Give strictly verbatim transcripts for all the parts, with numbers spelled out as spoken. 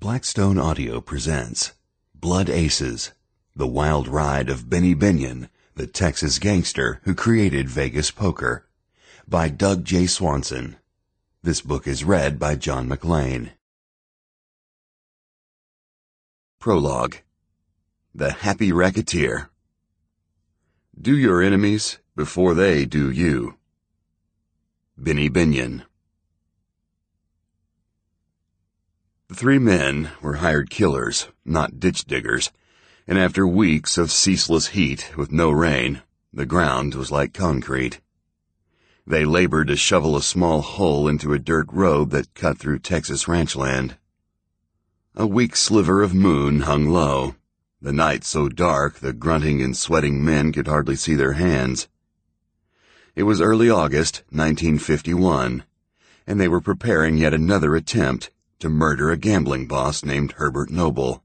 Blackstone Audio presents Blood Aces, the wild ride of Benny Binion, the Texas gangster who created Vegas poker, by Doug J. Swanson. This book is read by John McLean. Prologue. The Happy Racketeer. Do your enemies before they do you. Benny Binion. The three men were hired killers, not ditch diggers, and after weeks of ceaseless heat with no rain, the ground was like concrete. They labored to shovel a small hole into a dirt road that cut through Texas ranch land. A weak sliver of moon hung low, the night so dark the grunting and sweating men could hardly see their hands. It was early August, nineteen fifty-one, and they were preparing yet another attempt to murder a gambling boss named Herbert Noble.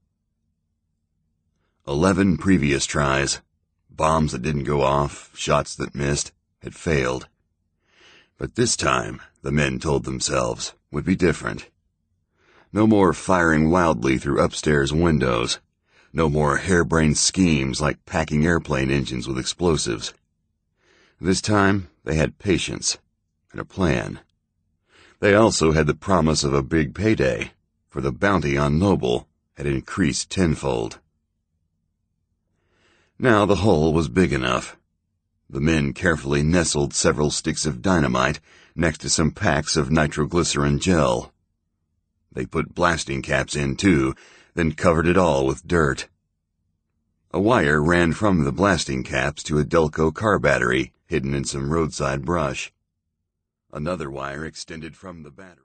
Eleven previous tries, bombs that didn't go off, shots that missed, had failed. But this time, the men told themselves, would be different. No more firing wildly through upstairs windows. No more harebrained schemes like packing airplane engines with explosives. This time, they had patience and a plan. They also had the promise of a big payday, for the bounty on Noble had increased tenfold. Now the hole was big enough. The men carefully nestled several sticks of dynamite next to some packs of nitroglycerin gel. They put blasting caps in, too, then covered it all with dirt. A wire ran from the blasting caps to a Delco car battery hidden in some roadside brush. Another wire extended from the battery.